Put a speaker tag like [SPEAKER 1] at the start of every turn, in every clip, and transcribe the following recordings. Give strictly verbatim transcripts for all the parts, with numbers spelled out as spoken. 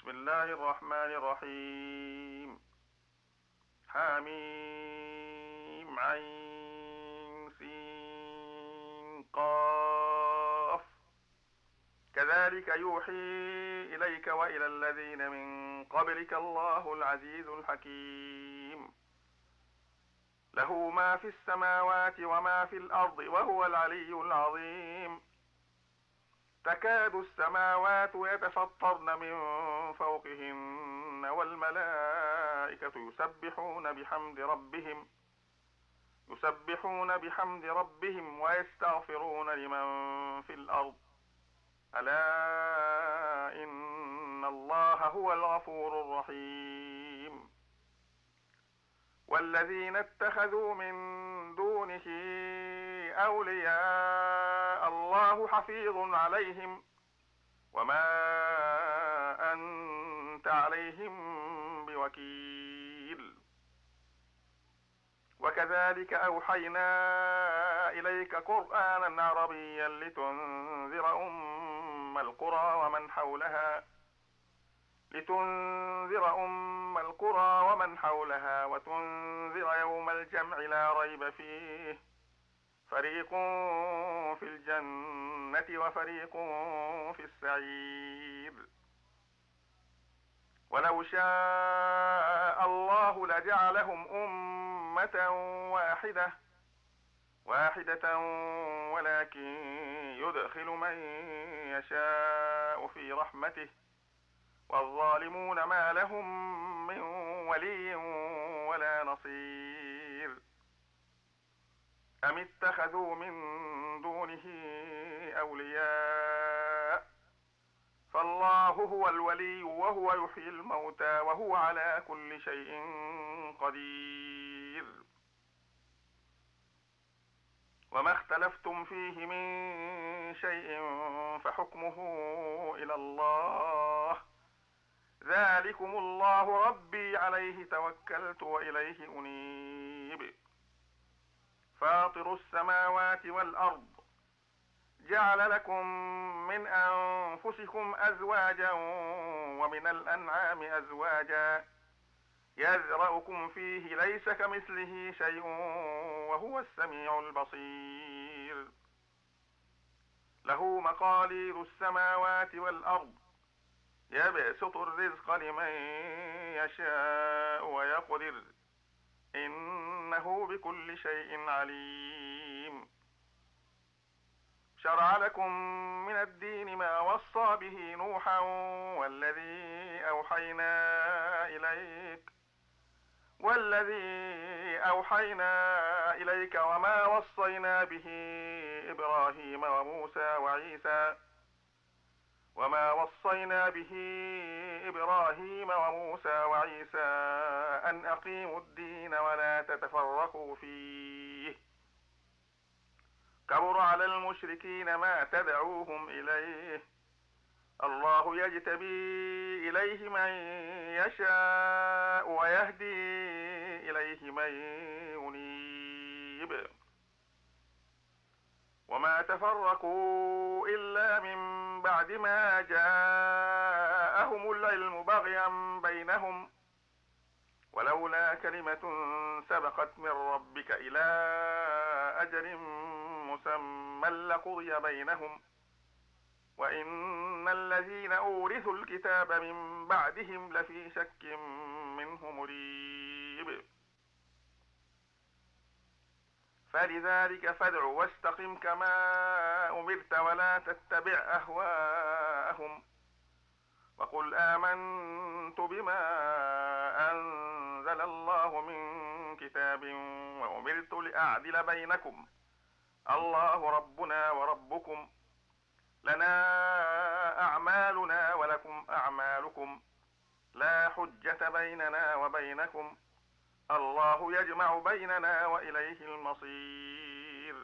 [SPEAKER 1] بسم الله الرحمن الرحيم. حميم عين سين قاف. كذلك يوحي إليك وإلى الذين من قبلك الله العزيز الحكيم. له ما في السماوات وما في الأرض وهو العلي العظيم. تكاد السماوات يتفطرن من فوقهن والملائكة يسبحون بحمد ربهم يسبحون بحمد ربهم ويستغفرون لمن في الأرض. ألا إن الله هو الغفور الرحيم. والذين اتخذوا من دونه أولياء الله حفيظ عليهم وما أنت عليهم بوكيل. وكذلك أوحينا إليك قرآنا عربيا لتنذر أم القرى ومن حولها لتنذر أم القرى ومن حولها وتنذر يوم الجمع لا ريب فيه. فريق في الجنة وفريق في السعير. ولو شاء الله لجعلهم أمة واحدة واحدة ولكن يدخل من يشاء في رحمته والظالمون ما لهم من ولي ولا نصير. أم اتخذوا من دونه أولياء فالله هو الولي وهو يحيي الموتى وهو على كل شيء قدير. وما اختلفتم فيه من شيء فحكمه إلى الله. ذلكم الله ربي عليه توكلت وإليه أنيب. فاطر السماوات والأرض جعل لكم من أنفسكم أزواجا ومن الأنعام أزواجا يذرأكم فيه ليس كمثله شيء وهو السميع البصير. له مقاليد السماوات والأرض يبسط الرزق لمن يشاء ويقدر إنه بكل شيء عليم. شرع لكم من الدين ما وصى به نوحا والذي أوحينا إليك والذي أوحينا إليك وما وصينا به إبراهيم وموسى وعيسى وما وصينا به إبراهيم وموسى وعيسى أن أقيموا الدين ولا تتفرقوا فيه. كبر على المشركين ما تدعوهم إليه. الله يجتبي إليه من يشاء ويهدي إليه من ينيب. وما تفرقوا إلا من بعد ما جاءهم العلم بغيا بينهم ولولا كلمة سبقت من ربك إلى أجل مسمى لقضي بينهم وإن الذين أورثوا الكتاب من بعدهم لفي شك منه مريب. فلذلك فادع واستقم كما أمرت ولا تتبع أهواءهم وقل آمنت بما أنزل الله من كتاب وأمرت لأعدل بينكم الله ربنا وربكم لنا أعمالنا ولكم أعمالكم لا حجة بيننا وبينكم الله يجمع بيننا وإليه المصير.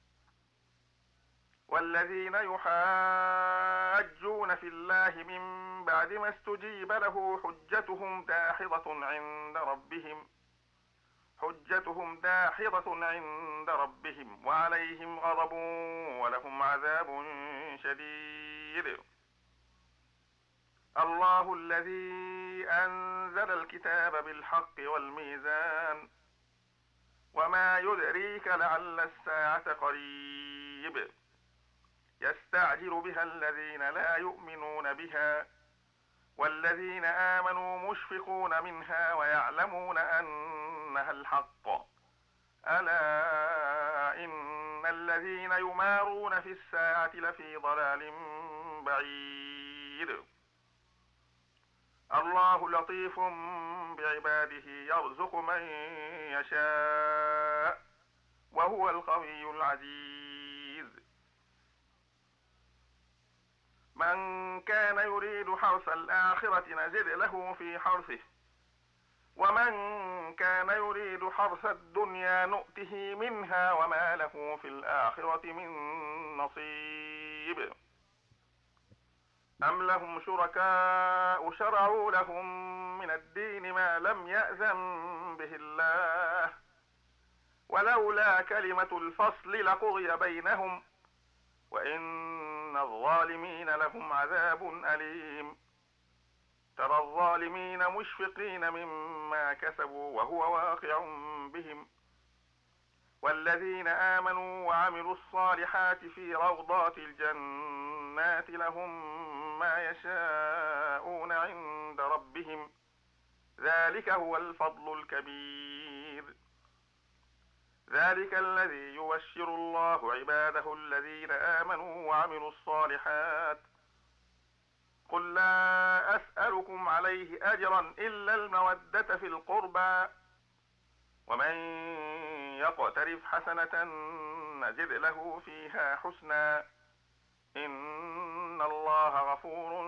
[SPEAKER 1] والذين يحاجون في الله من بعد ما استجيب له حجتهم داحضة عند ربهم حجتهم داحضة عند ربهم وعليهم غضب ولهم عذاب شديد. الله الذي أنزل الكتاب بالحق والميزان وما يدريك لعل الساعة قريب يستعجل بها الذين لا يؤمنون بها والذين آمنوا مشفقون منها ويعلمون أنها الحق ألا إن الذين يمارون في الساعة لفي ضلال بعيد الله لطيف بعباده يرزق من يشاء وهو القوي العزيز من كان يريد حرث الآخرة نزد له في حرثه ومن كان يريد حرث الدنيا نؤته منها وما له في الآخرة من نصيب أم لهم شركاء شرعوا لهم من الدين ما لم يأذن به الله ولولا كلمة الفصل لقضي بينهم وإن الظالمين لهم عذاب أليم ترى الظالمين مشفقين مما كسبوا وهو واقع بهم والذين آمنوا وعملوا الصالحات في روضات الجنات لهم ما يشاءون عند ربهم ذلك هو الفضل الكبير ذلك الذي يبشر الله عباده الذين آمنوا وعملوا الصالحات قل لا أسألكم عليه أجرا إلا المودة في القربى ومن يقترف حسنة نزد له فيها حسنا إن الله غفور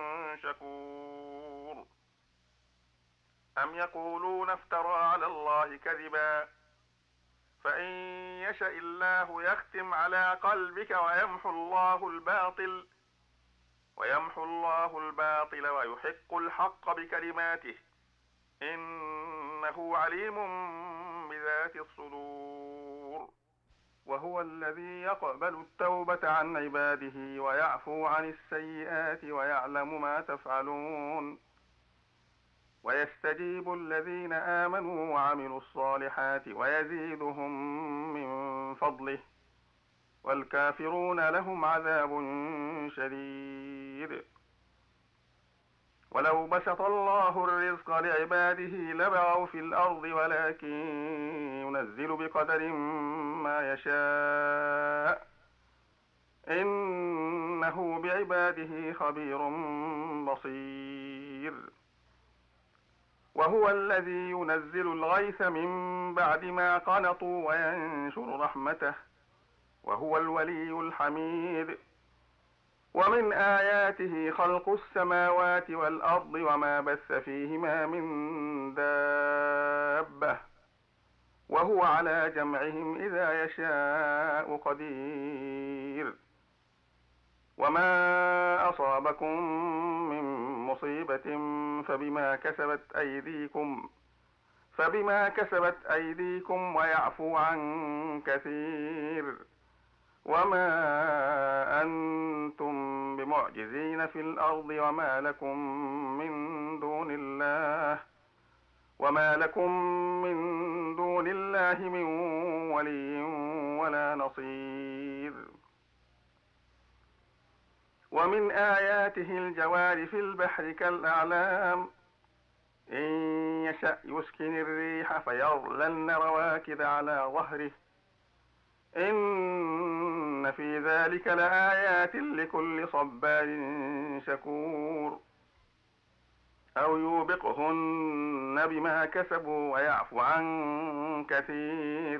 [SPEAKER 1] شكور أم يقولون افترى على الله كذبا فإن يشأ الله يختم على قلبك ويمحو الله الباطل ويمحو الله الباطل ويحق الحق بكلماته إنه عليم بذات الصدور وهو الذي يقبل التوبة عن عباده ويعفو عن السيئات ويعلم ما تفعلون ويستجيب الذين آمنوا وعملوا الصالحات ويزيدهم من فضله والكافرون لهم عذاب شديد ولو بسط الله الرزق لعباده لبغوا في الأرض ولكن ينزل بقدر ما يشاء إنه بعباده خبير بصير وهو الذي ينزل الغيث من بعد ما قنطوا وينشر رحمته وهو الولي الحميد ومن آياته خلق السماوات والأرض وما بث فيهما من دابة وهو على جمعهم إذا يشاء قدير وما أصابكم من مصيبة فبما كسبت أيديكم فبما كسبت أيديكم ويعفو عن كثير وما أنتم بمعجزين في الأرض وما لكم من دون الله وما لكم من دون الله من ولي ولا نصير ومن آياته الجوار في البحر كالأعلام إن يشأ يسكن الريح فيظللن رواكد على ظهره إن في ذلك لآيات لكل صبار شكور أو يوبقهن بما كسبوا ويعفو عن كثير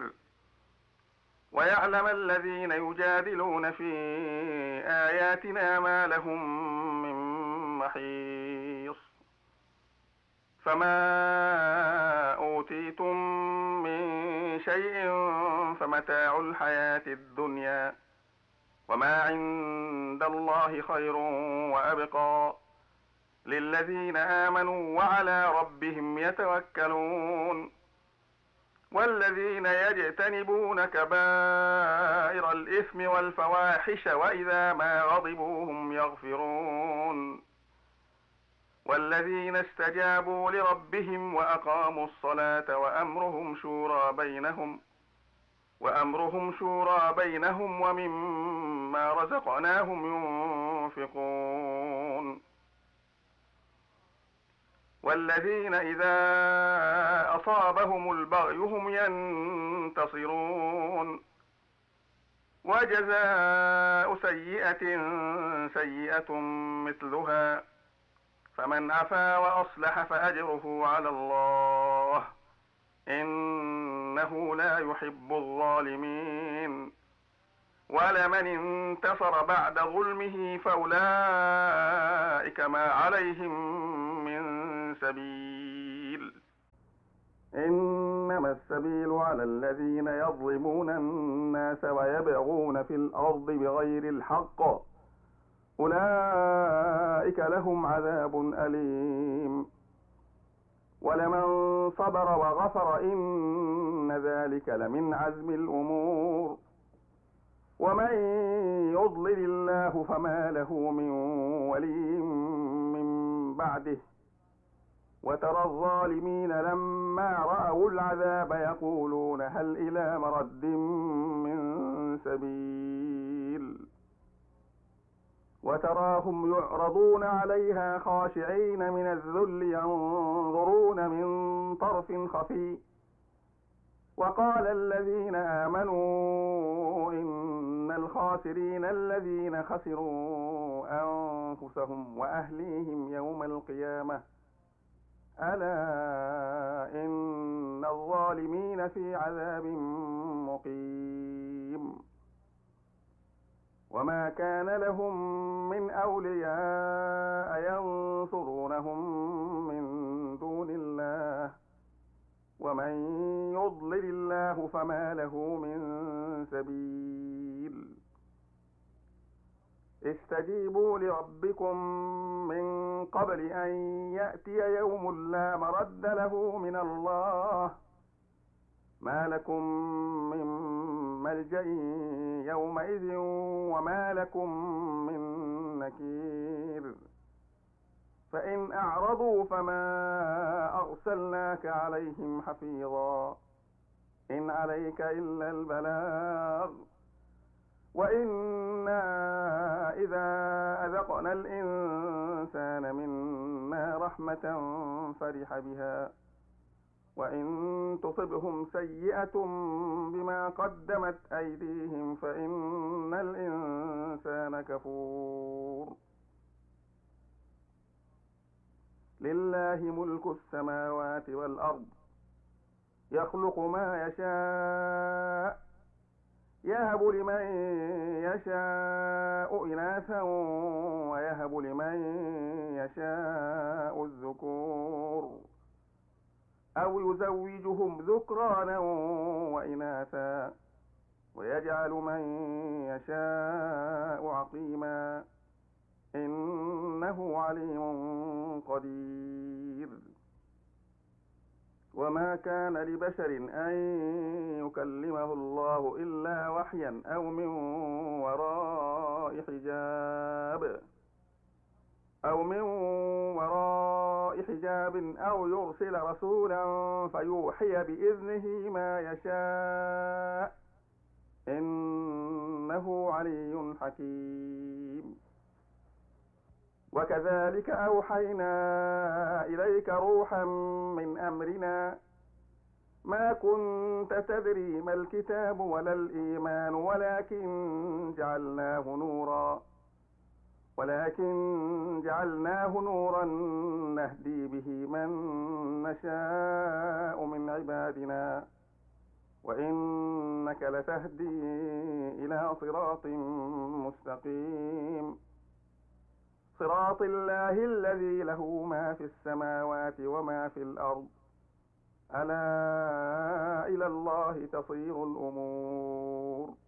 [SPEAKER 1] ويعلم الذين يجادلون في آياتنا ما لهم من محيص فما أوتيتم من شيء فمتاع الحياة الدنيا وما عند الله خير وأبقى للذين آمنوا وعلى ربهم يتوكلون والذين يجتنبون كبائر الإثم والفواحش وإذا ما غضبوا هم يغفرون والذين استجابوا لربهم وأقاموا الصلاة وأمرهم شورى بينهم وأمرهم شورى بينهم ومما رزقناهم ينفقون والذين إذا أصابهم البغي هم ينتصرون وجزاء سيئة سيئة مثلها فمن عفا وأصلح فأجره على الله إنه لا يحب الظالمين ولمن انتصر بعد ظلمه فأولئك ما عليهم من سبيل إنما السبيل على الذين يظلمون الناس ويبغون في الأرض بغير الحق أولئك لهم عذاب أليم ولمن صبر وغفر إن ذلك لمن عزم الأمور ومن يضلل الله فما له من ولي من بعده وترى الظالمين لما رأوا العذاب يقولون هل إلى مرد من سبيل وتراهم يعرضون عليها خاشعين من الذل ينظرون من طرف خفي وقال الذين آمنوا إن الخاسرين الذين خسروا أنفسهم وأهليهم يوم القيامة ألا إن الظالمين في عذاب مقيم وما كان لهم من أولياء ينصرونهم من دون الله ومن يضلل الله فما له من سبيل استجيبوا لربكم من قبل أن يأتي يوم لا مرد له من الله ما لكم من ملجأ يومئذ وما لكم من نكير فإن أعرضوا فما أرسلناك عليهم حفيظا إن عليك إلا البلاغ وإنا إذا أذقنا الإنسان منا رحمة فرح بها وإن تصبهم سيئة بما قدمت أيديهم فإن الإنسان كفور لله ملك السماوات والأرض يخلق ما يشاء يهب لمن يشاء إناثا ويهب لمن يشاء الذكور أو يزوجهم ذكرانا وإناثا ويجعل من يشاء عقيما إنه عليم قدير وما كان لبشر أن يكلمه الله إلا وحيا أو من وراء حجاب أو من وراء حجاب أو يرسل رسولا فيوحي بإذنه ما يشاء إنه علي حكيم وكذلك أوحينا إليك روحا من أمرنا ما كنت تدري ما الكتاب ولا الإيمان ولكن جعلناه نورا ولكن جعلناه نورا نهدي به من نشاء من عبادنا وإنك لتهدي إلى صراط مستقيم صراط الله الذي له ما في السماوات وما في الأرض ألا إلى الله تصير الأمور